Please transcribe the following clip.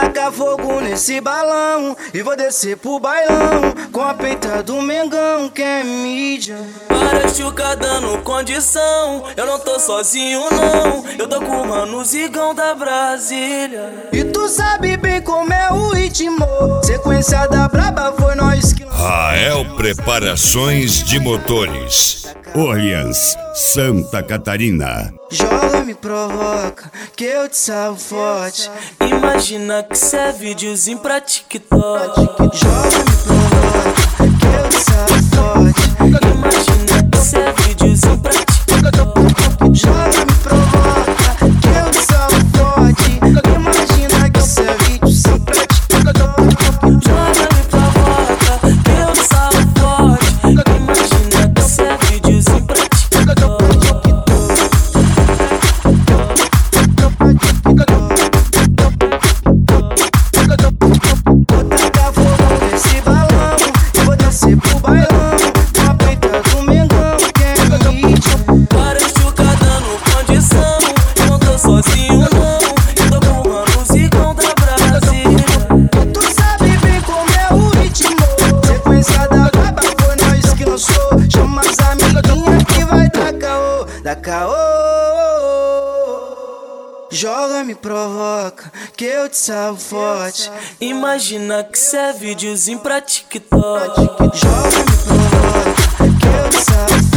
tacar fogo nesse balão e vou descer pro bailão com a peita do Mengão, que é mídia. Para chuca dando condição, eu não tô sozinho não, eu tô com o mano Zigão da Brasília. E tu sabe bem como é o ritmo, sequência da braba foi nós que... Rael Preparações de Motores, Orleans, Santa Catarina. Joga, me provoca, que eu te salvo forte. Imagina que cê é videozinho pra TikTok. Joga, me provoca, que eu te salvo forte. Imagina que cê é videozinho pra TikTok. Joga, me provoca, que eu te salvo forte. Imagina que cê é videozinho pra TikTok. Joga, me provoca, que eu te salvo forte. Imagina que cê é videozinho pra TikTok. Vou tacar fogo nesse balão e vou descer pro bailão com a peita do Mengão, que é mídia. Para chuca dando condição, eu não tô sozinho não, eu tô com o mano Zigão da Brasília. Tu sabe bem como é o ritmo, sequência da braba foi nós que lançou. Chama as amiguinhas que vai dar caô, dá caô. Joga, me provoca, que eu te salvo forte. Imagina que cê é videozinho pra TikTok. Joga, me provoca, que eu te salvo